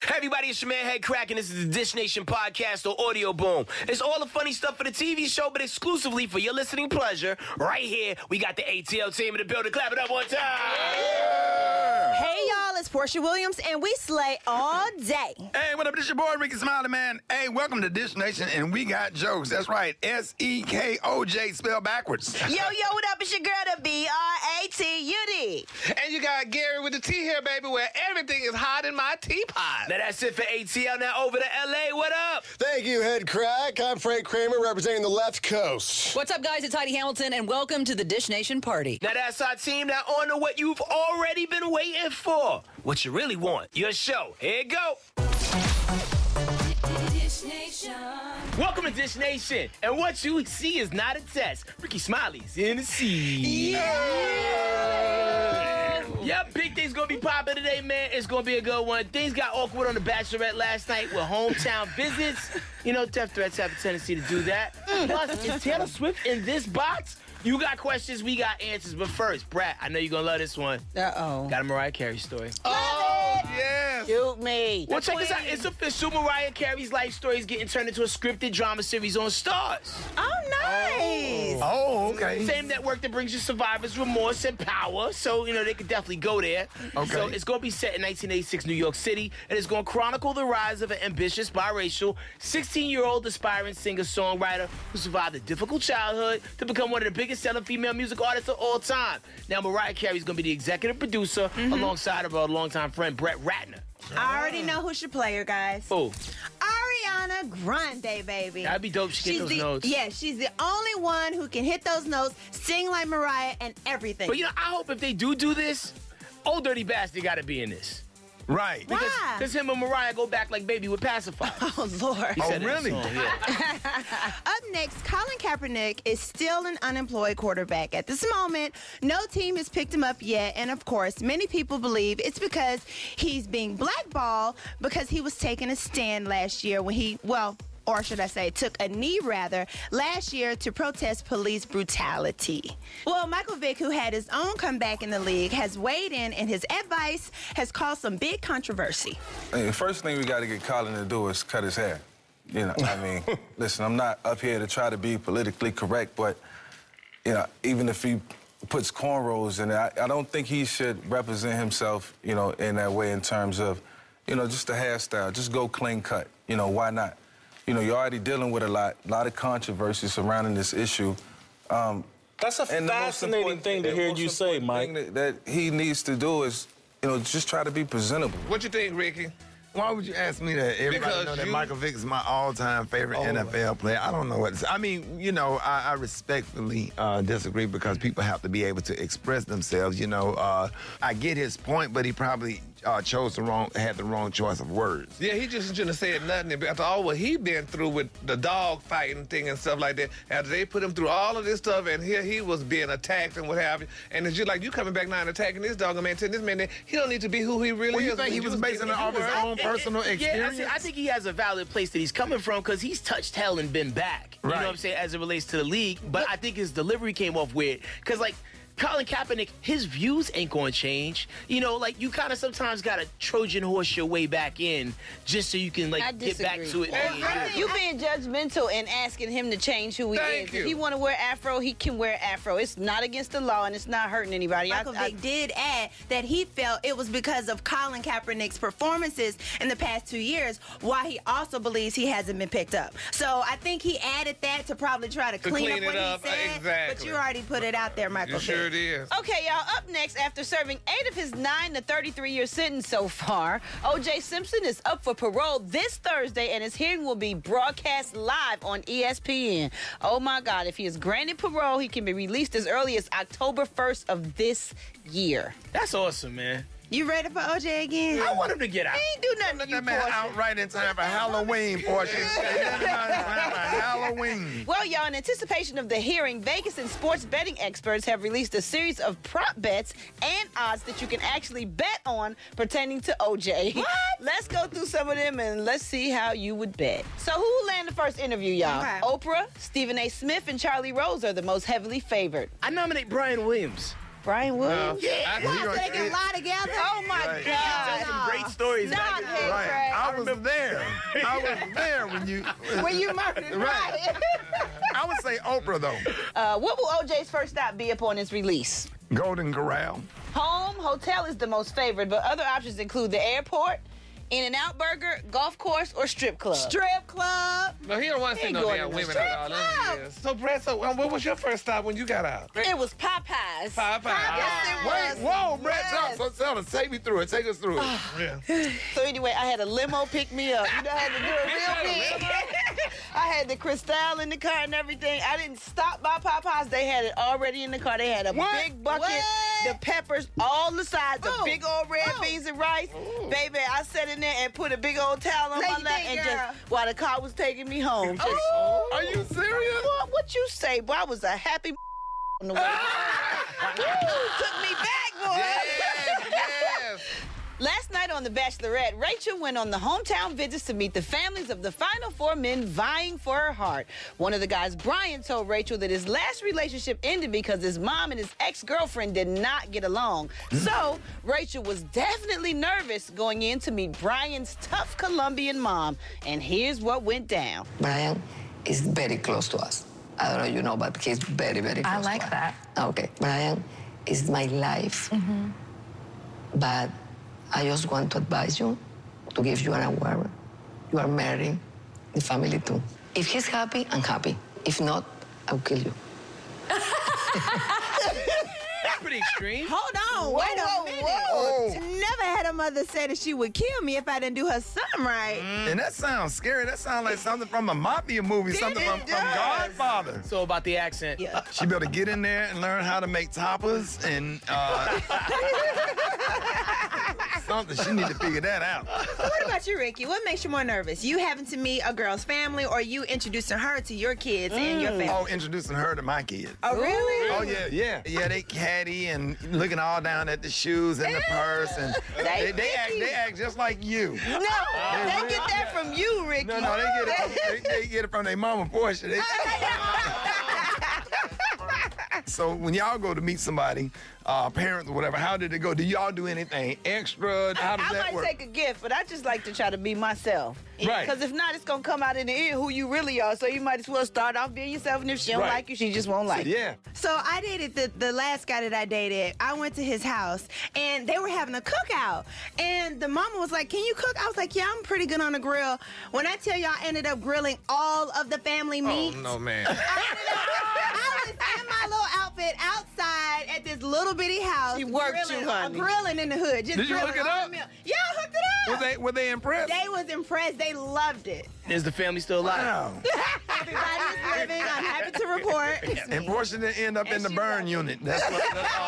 Hey everybody, it's your man Head Crack, and this is the Dish Nation podcast or Audio Boom. It's all the funny stuff for the TV show, but exclusively for your listening pleasure. Right here, we got the ATL team in the building. Clap it up one time. Yeah. Hey y'all, it's Portia Williams, and we slay all day. Hey, what up? This your boy Ricky Smiley, man. Hey, welcome to Dish Nation, and we got jokes. That's right, SEKOJ spelled backwards. Yo, what up? It's your girl, the BRATUD. And you got Gary with the T here, baby, where everything is hot in my teapot. Now that's it for ATL. Now over to LA. What up? Thank you, Head Crack. I'm Frank Kramer, representing the left coast. What's up, guys? It's Heidi Hamilton, and welcome to the Dish Nation party. Now that's our team. Now on to what you've already been waiting for. What you really want. Your show. Here you go. Dish Nation. Welcome to Dish Nation. And what you see is not a test. Ricky Smiley's in the scene. Yep, big things gonna be popping today, man. It's gonna be a good one. Things got awkward on The Bachelorette last night with hometown visits. You know, death threats have a tendency to do that. Plus, is Taylor Swift in this box? You got questions, we got answers. But first, Brat, I know you're gonna love this one. Uh-oh. Got a Mariah Carey story. Oh, yes. Shoot me. Well, check this out. It's official. Mariah Carey's life story is getting turned into a scripted drama series on Starz. Oh, nice. Oh, okay. Same network that brings you Survivor's Remorse and Power. So, you know, they could definitely go there. Okay. So it's going to be set in 1986 New York City, and it's going to chronicle the rise of an ambitious, biracial, 16-year-old aspiring singer-songwriter who survived a difficult childhood to become one of the biggest selling female music artists of all time. Now, Mariah Carey's going to be the executive producer alongside of her longtime friend, Brett Ratner. I already know who should play her, guys. Oh, Ariana Grande, baby. that'd be dope. She get those notes. Yeah, she's the only one who can hit those notes, sing like Mariah, and everything. But, you know, I hope if they do this, Old Dirty Bastard got to be in this. Right. Why? Because him and Mariah go back like Baby with Pacifier. Oh, Lord. He said that really? song, yeah. Up next, Colin Kaepernick is still an unemployed quarterback. At this moment, no team has picked him up yet. And of course, many people believe it's because he's being blackballed because he was taking a stand last year when or should I say, took a knee last year to protest police brutality. Well, Michael Vick, who had his own comeback in the league, has weighed in, and his advice has caused some big controversy. Hey, the first thing we got to get Colin to do is cut his hair. You know, I mean, listen, I'm not up here to try to be politically correct, but, you know, even if he puts cornrows in it, I don't think he should represent himself, you know, in that way in terms of, you know, just the hairstyle. Just go clean cut. You know, why not? You know, you're already dealing with a lot of controversy surrounding this issue. That's a fascinating thing to hear you say, Mike. That he needs to do is, you know, just try to be presentable. What you think, Ricky? Why would you ask me that? Everybody Because know that you- Michael Vick is my all-time favorite NFL player. I don't know what to say. I mean, you know, I respectfully disagree because people have to be able to express themselves. You know, I get his point, but he probably had the wrong choice of words. Yeah, he just shouldn't have said nothing after all what he been through with the dog fighting thing and stuff like that. After they put him through all of this stuff, and here he was being attacked and what have you. And it's just like you coming back now and attacking this dog, man, telling this man that he don't need to be who he really Well, is. you think he was basing it off his own personal experience? Yeah, I think he has a valid place that he's coming from because he's touched hell and been back. You know what I'm saying, as it relates to the league. But I think his delivery came off weird because, like, Colin Kaepernick, his views ain't going to change. You know, like, you kind of sometimes got to Trojan horse your way back in just so you can, like, get back to it. You being judgmental and asking him to change who he Thank is. you. If he want to wear afro, he can wear afro. It's not against the law and it's not hurting anybody. Michael Vick did add that he felt it was because of Colin Kaepernick's performances in the past 2 years why he also believes he hasn't been picked up. So I think he added that to probably try to clean up what he said. exactly. But you already put it out there, Michael You sure Vick. it is. Okay, y'all, up next, after serving 8 of his 9 to 33-year sentence so far, O.J. Simpson is up for parole this Thursday, and his hearing will be broadcast live on ESPN. Oh, my God, if he is granted parole, he can be released as early as October 1st of this year. That's awesome, man. You ready for OJ again? I want him to get out. He ain't do nothing Let to you, that man Portia. out right in time for Halloween, Portia. Halloween. Well, y'all, in anticipation of the hearing, Vegas and sports betting experts have released a series of prop bets and odds that you can actually bet on pertaining to OJ. What? Let's go through some of them and let's see how you would bet. So who landed the first interview, y'all? Okay. Oprah, Stephen A. Smith, and Charlie Rose are the most heavily favored. I nominate Brian Williams. Brian Williams? Yeah. So they can lie together? Oh, my Right. God. Some great stories. Stop back in the it, day. Right. Craig. I was there. I was there when you... When you murdered Right. I would say Oprah, though. What will OJ's first stop be upon his release? Golden Corral. Home, hotel is the most favored, but other options include the airport, In-N-Out Burger, golf course, or strip club. Strip club. No, he don't want to see He no going damn to women the out all strip them years. So, Brett, what was your first stop when you got out? It was Popeyes. Popeyes. Yes, it was. Wait, whoa, Brett, Yes. tell us, take me through it. Take us through it. Yeah. So anyway, I had a limo pick me up. You know, I had to do it real big. I had the Cristal in the car and everything. I didn't stop by Popeyes. They had it already in the car. They had a big bucket, the peppers, all the sides, the big old red beans and rice. Baby, I sat in there and put a big old towel on How my you lap think, and girl? just while the car was taking me home. Just, Are you serious? what you say? Boy, I was a happy on the way home. Woo, took me back, boy. Yes. Last night on The Bachelorette, Rachel went on the hometown visits to meet the families of the final 4 men vying for her heart. One of the guys, Brian, told Rachel that his last relationship ended because his mom and his ex-girlfriend did not get along. So, Rachel was definitely nervous going in to meet Brian's tough Colombian mom. And here's what went down. Brian is very close to us. I don't know if you know, but he's very, very close I like to us. that. Okay. Brian is my life. But I just want to advise you to give you an award. You are marrying the family too. If he's happy, I'm happy. If not, I'll kill you. That's pretty extreme. Hold on. Wait a minute. Whoa. Never had a mother say that she would kill me if I didn't do her something right. And that sounds scary. That sounds like something from a mafia movie, something from Godfather. So about the accent. Yeah. She better get in there and learn how to make tapas and something. She need to figure that out. So what about you, Ricky? What makes you more nervous? You having to meet a girl's family or you introducing her to your kids and your family? Oh, introducing her to my kids. Oh, really? Oh, yeah. Yeah, they catty and looking all down at the shoes and the purse. And they act just like you. No, they get that from you, Ricky. No, they get it from their mama Portia. So when y'all go to meet somebody, parents or whatever, how did it go? Do y'all do anything extra? How does I that might work? take a gift, but I just like to try to be myself. Right. Because if not, it's going to come out in the end who you really are. So you might as well start off being yourself, and if she don't Right. like you, she just won't like you. Yeah. So I dated the last guy that I dated. I went to his house and they were having a cookout. And the mama was like, "Can you cook?" I was like, "Yeah, I'm pretty good on the grill." When I tell y'all, I ended up grilling all of the family meat. Oh, no, man. I was in my little outfit outside at this little bitty house. She worked grilling, you, honey. Grilling in the hood. Just Did you grilling hook it all up? the meal. Yeah, I hooked it up. Were they impressed? They was impressed. They loved it. Is the family still alive? Wow. Everybody's living. I'm happy to report. And Portia didn't end up in the burn unit. That's all.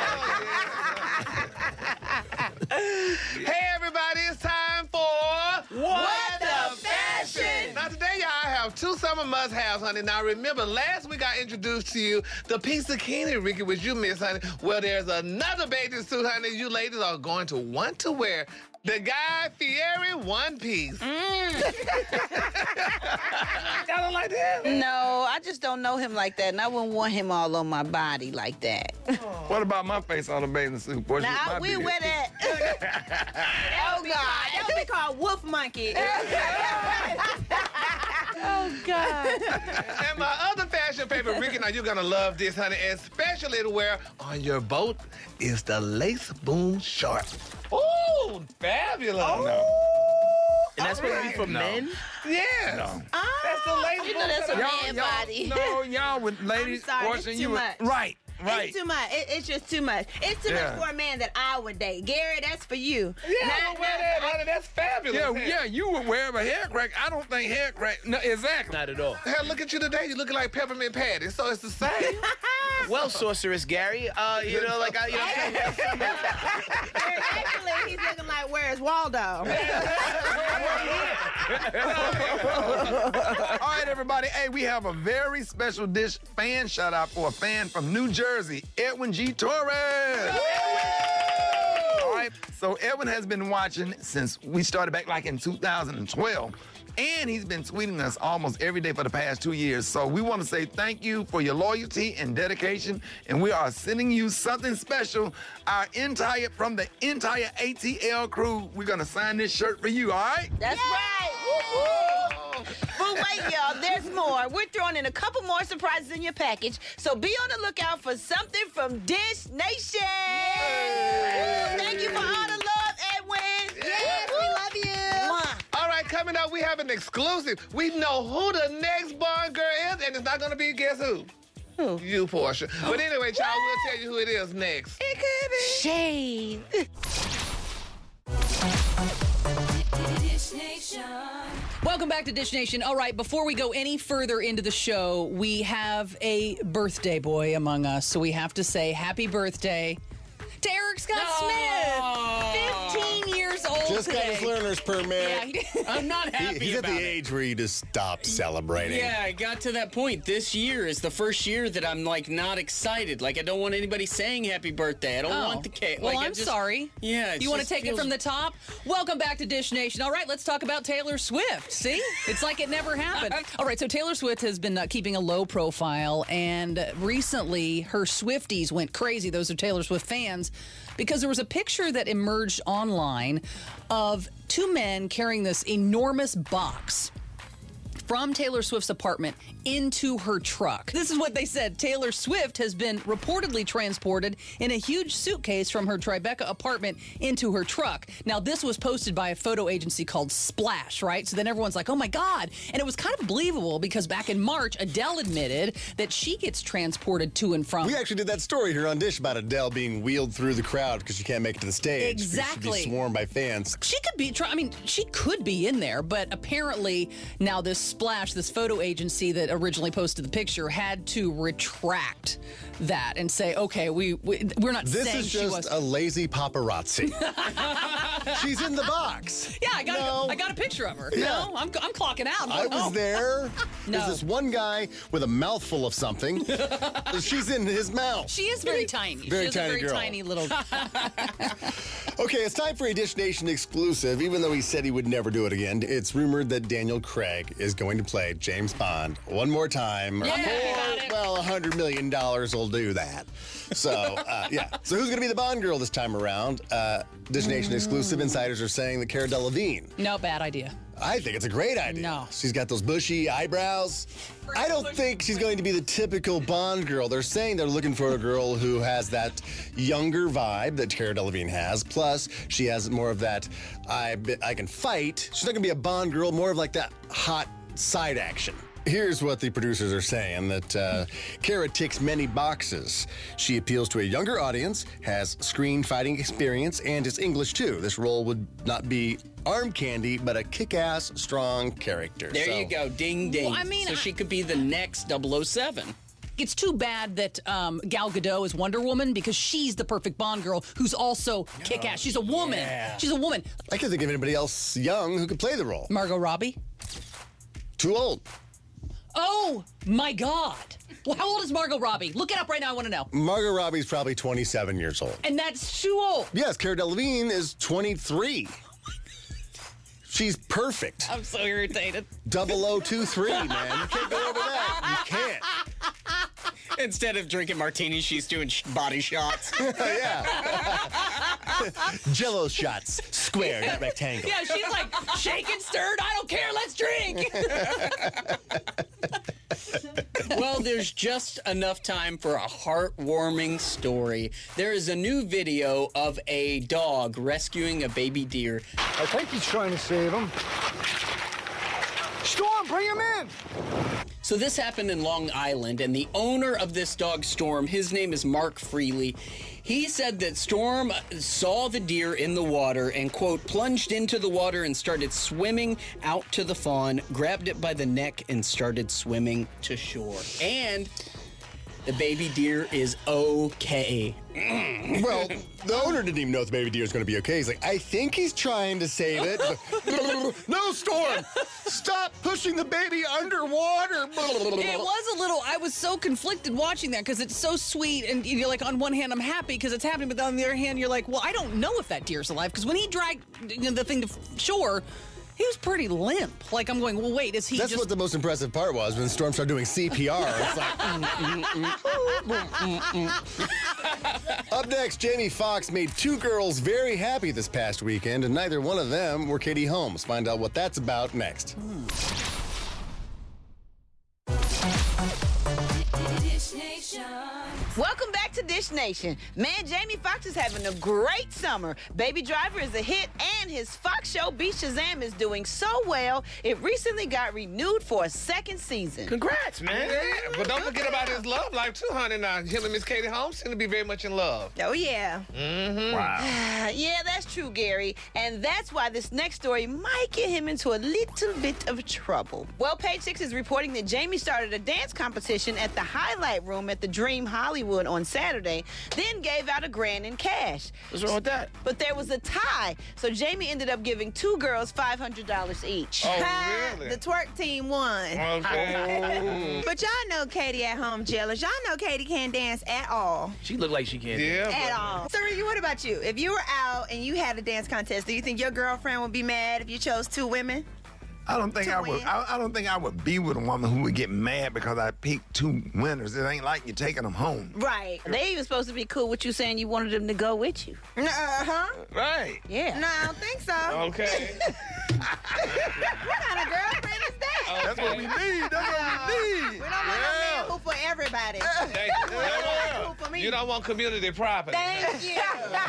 Hey, everybody, it's time for What the Fashion? Now, today, y'all, I have 2 summer must-haves, honey. Now, remember, last week I introduced to you the piece of bikini, Ricky, which you missed, honey. Well, there's another bathing suit, honey, you ladies are going to want to wear. The Guy Fieri one piece. Y'all don't like that? No, I just don't know him like that, and I wouldn't want him all on my body like that. What about my face on the bathing suit? Portia, Now, my we beard. wear that. Oh, God. That would be called wolf monkey. Oh, God. And my other fashion paper, Ricky, now you're gonna love this, honey, especially to wear on your boat, is the lace boom short. Ooh, fabulous. And that's supposed to be for men? Yes. No. That's the lace You boom know that's a short. man body. No, y'all with ladies. sorry, Portia, it's you too would- much. Right. It's too much. It's just too much. It's too Yeah. much for a man that I would date. Gary, that's for you. Yeah, I'm gonna wear that, honey. That's fabulous. Yeah, you would wear a hair crack. I don't think hair crack. No, exactly. Not at all. Hell, look at you today. You're looking like Peppermint Patty, so it's the same. Well, sorceress Gary, you know, like you know what I'm saying? Actually, he's looking like Where's Waldo? All right, everybody. Hey, we have a very special dish fan shout out for a fan from New Jersey, Edwin G. Torres. All right. So Edwin has been watching since we started back like in 2012. And he's been tweeting us almost every day for the past 2 years. So we want to say thank you for your loyalty and dedication. And we are sending you something special. From the entire ATL crew, we're going to sign this shirt for you, all right? That's right. Woo-hoo. But wait, y'all, there's more. We're throwing in a couple more surprises in your package. So be on the lookout for something from Dish Nation. Yay. Thank you for all the love, Edwin. Yes, we love you. All right, coming up, we have an exclusive. We know who the next Bond girl is, and it's not going to be, guess who? Who? You, Portia. But anyway, child, we'll tell you who it is next. It could be. Shade. Welcome back to Dish Nation. All right, before we go any further into the show, we have a birthday boy among us, so we have to say happy birthday to Eric Scott Smith. 15 years old Just today. got his learner's permit. Yeah, I'm not happy He's at about the it. age where you just stop celebrating. Yeah, I got to that point. This year is the first year that I'm like not excited. Like I don't want anybody saying happy birthday. I don't want the cake. Well, like, I'm sorry. Yeah. You want to take it from the top? Welcome back to Dish Nation. All right, let's talk about Taylor Swift. See? It's like it never happened. All right, so Taylor Swift has been keeping a low profile, and recently her Swifties went crazy. Those are Taylor Swift fans, because there was a picture that emerged online of two men carrying this enormous box from Taylor Swift's apartment into her truck. This is what they said. Taylor Swift has been reportedly transported in a huge suitcase from her Tribeca apartment into her truck. Now, this was posted by a photo agency called Splash, right? So then everyone's like, oh my God. And it was kind of believable because back in March, Adele admitted that she gets transported to and from. We actually did that story here on Dish about Adele being wheeled through the crowd because she can't make it to the stage. Exactly. She'd be swarmed by fans. She could be, she could be in there, but apparently now this Splash, this photo agency that originally posted the picture, had to retract that and say, okay, we're not this saying is she just was. a lazy paparazzi. She's in the box. Yeah, I got a picture of her. Yeah. No, I'm clocking out. I was there. No. There's this one guy with a mouthful of something. She's in his mouth. She is very tiny. Very she is tiny a very girl. tiny little. Okay, it's time for a Dish Nation exclusive. Even though he said he would never do it again, it's rumored that Daniel Craig is going to play James Bond one more time. Well, $100 million will do that. So, yeah. So who's going to be the Bond girl this time around? Dish Nation exclusive insiders are saying that Cara Delevingne. No, bad idea. I think it's a great idea. No. She's got those bushy eyebrows. I don't think she's going to be the typical Bond girl. They're saying they're looking for a girl who has that younger vibe that Cara Delevingne has. Plus, she has more of that, I can fight. She's not going to be a Bond girl, more of like that hot side action. Here's what the producers are saying, that Cara ticks many boxes. She appeals to a younger audience, has screen fighting experience, and is English too. This role would not be arm candy, but a kick-ass, strong character. There you go. Ding, ding. Well, I mean, so she could be the next 007. It's too bad that Gal Gadot is Wonder Woman, because she's the perfect Bond girl who's also kick-ass. She's a woman. Yeah. She's a woman. I can't think of anybody else young who could play the role. Margot Robbie. Too old. Oh, my God. Well, how old is Margot Robbie? Look it up right now. I want to know. Margot Robbie's probably 27 years old. And that's too old. Yes, Cara Delevingne is 23. She's perfect. I'm so irritated. 0023, man. You can't go over that. You can't. Instead of drinking martinis, she's doing body shots. Yeah. Jello shots. Square, not rectangle. Yeah, she's like, shake and stirred. I don't care. Let's drink. Well, there's just enough time for a heartwarming story. There is a new video of a dog rescuing a baby deer. I think he's trying to save him. Storm, bring him in! So this happened in Long Island, and the owner of this dog, Storm, his name is Mark Freely. He said that Storm saw the deer in the water and, quote, plunged into the water and started swimming out to the fawn, grabbed it by the neck, and started swimming to shore. And the baby deer is okay. Well, the owner didn't even know if the baby deer was going to be okay. He's like, I think he's trying to save it. No, Storm! Stop pushing the baby underwater! It was a little, I was so conflicted watching that because it's so sweet and you're like, on one hand, I'm happy because it's happening, but on the other hand, you're like, well, I don't know if that deer's alive because when he dragged the thing to shore, he was pretty limp. Like, I'm going, well, wait, is he That's what the most impressive part was when Storm started doing CPR. It's like, Up next, Jamie Foxx made two girls very happy this past weekend, and neither one of them were Katie Holmes. Find out what that's about next. Welcome back to Dish Nation. Man, Jamie Foxx is having a great summer. Baby Driver is a hit, and his Fox show, Beat Shazam, is doing so well, it recently got renewed for a second season. Congrats, man. Yeah, but don't forget about his love life, too, honey. Now, him and Miss Katie Holmes seem to be very much in love. Oh, yeah. Mm-hmm. Wow. Yeah, that's true, Gary. And that's why this next story might get him into a little bit of trouble. Well, Page Six is reporting that Jamie started a dance competition at the Highlight Room at the Dream Hollywood on Saturday, then gave out $1,000 in cash. What's wrong with that? But there was a tie, so Jamie ended up giving two girls $500 each. Oh, really? The twerk team won. Okay. But y'all know Katie at home jealous. Y'all know Katie can't dance at all. She looked like she can't. Yeah. At all. So, Ricky, what about you? If you were out and you had a dance contest, do you think your girlfriend would be mad if you chose two women? I don't think To I would. win. I don't think I would be with a woman who would get mad because I picked two winners. It ain't like you're taking them home. Right. They even supposed to be cool with you saying you wanted them to go with you. Uh-huh. Right. Yeah. No, I don't think so. Okay. What kind of girlfriend is that? That's what we need. That's what we need. We don't want no man who for everybody. Thank you. Who for me. You don't want community property. Thank you.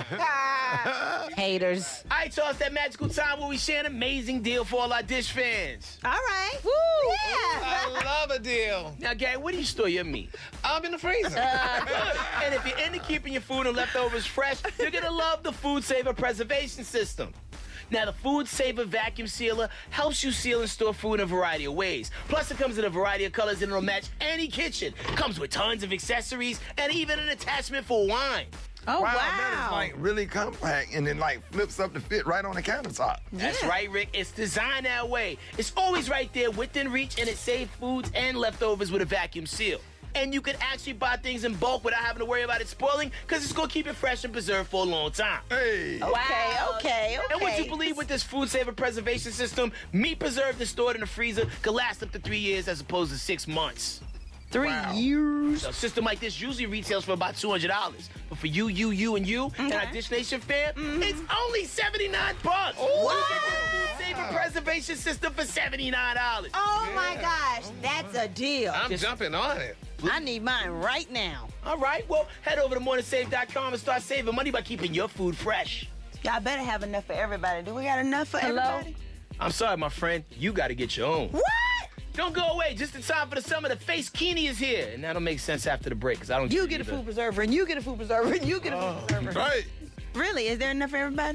Haters. All right, so it's that magical time where we share an amazing deal for all our Dish fans. All right. Woo! Yeah. I love a deal. Now, Gary, where do you store your meat? I'm in the freezer. Good. And if you're into keeping your food and leftovers fresh, you're going to love the Food Saver Preservation System. Now, the Food Saver Vacuum Sealer helps you seal and store food in a variety of ways. Plus, it comes in a variety of colors and it'll match any kitchen. Comes with tons of accessories and even an attachment for wine. Oh, wow. That is like really compact and it like flips up to fit right on the countertop. That's right, Rick. It's designed that way. It's always right there within reach, and it saves foods and leftovers with a vacuum seal. And you can actually buy things in bulk without having to worry about it spoiling because it's going to keep it fresh and preserved for a long time. Hey. Okay. And would you believe with this Food Saver Preservation System, meat preserved and stored in the freezer could last up to 3 years as opposed to 6 months. 3 years. A system like this usually retails for about $200. But for you, and our Dish Nation fan, it's only $79. What? Food Saver Preservation System for $79. Oh, my gosh. That's a deal. I'm jumping on it. I need mine right now. All right, well, head over to morningsave.com and start saving money by keeping your food fresh. Y'all better have enough for everybody. Do we got enough for everybody? I'm sorry, my friend. You got to get your own. What? Don't go away. Just in time for the summer, the Face Kini is here. And that'll make sense after the break, because I don't You get a food preserver, and you get a food preserver, and you get a food preserver. Right. Really? Is there enough for everybody?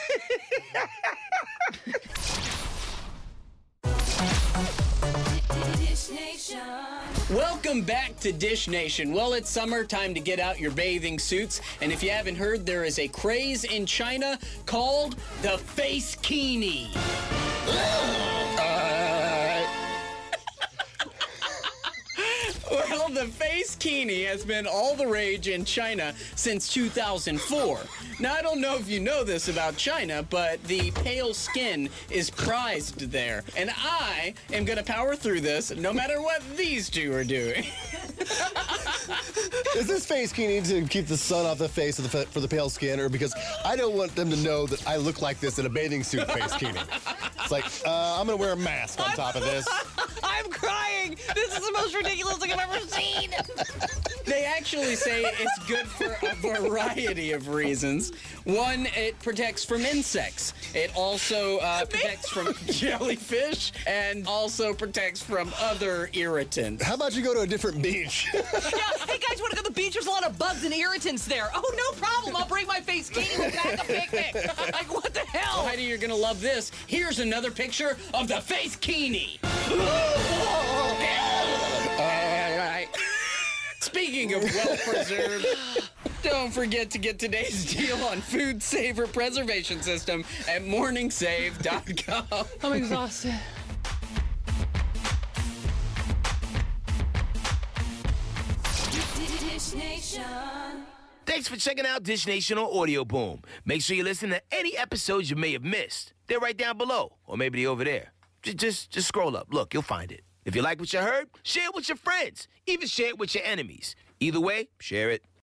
Welcome back to Dish Nation. Well, it's summer, time to get out your bathing suits. And if you haven't heard, there is a craze in China called the Face Kini. Well, the Face Kini has been all the rage in China since 2004. Now, I don't know if you know this about China, but the pale skin is prized there. And I am going to power through this no matter what these two are doing. Is this face kini to keep the sun off the face of for the pale skin, or because I don't want them to know that I look like this in a bathing suit face kini? It's like, I'm going to wear a mask on top of this. I'm crying. This is the most ridiculous thing I've ever seen. They actually say it's good for a variety of reasons. One, it protects from insects. It also protects from jellyfish and also protects from other irritants. How about you go to a different beach? Yeah, hey guys, want to go to the beach? There's a lot of bugs and irritants there. Oh, no problem. I'll bring my Face Kini. We'll pack a picnic. Like, what the hell? Well, Heidi, you're going to love this. Here's another picture of the Face Kini. Speaking Speaking of well-preserved, don't forget to get today's deal on Food Saver Preservation System at morningsave.com. I'm exhausted. Dish Nation. Thanks for checking out Dish Nation on Audio Boom. Make sure you listen to any episodes you may have missed. They're right down below, or maybe they're over there. Just scroll up. Look, you'll find it. If you like what you heard, share it with your friends. Even share it with your enemies. Either way, share it.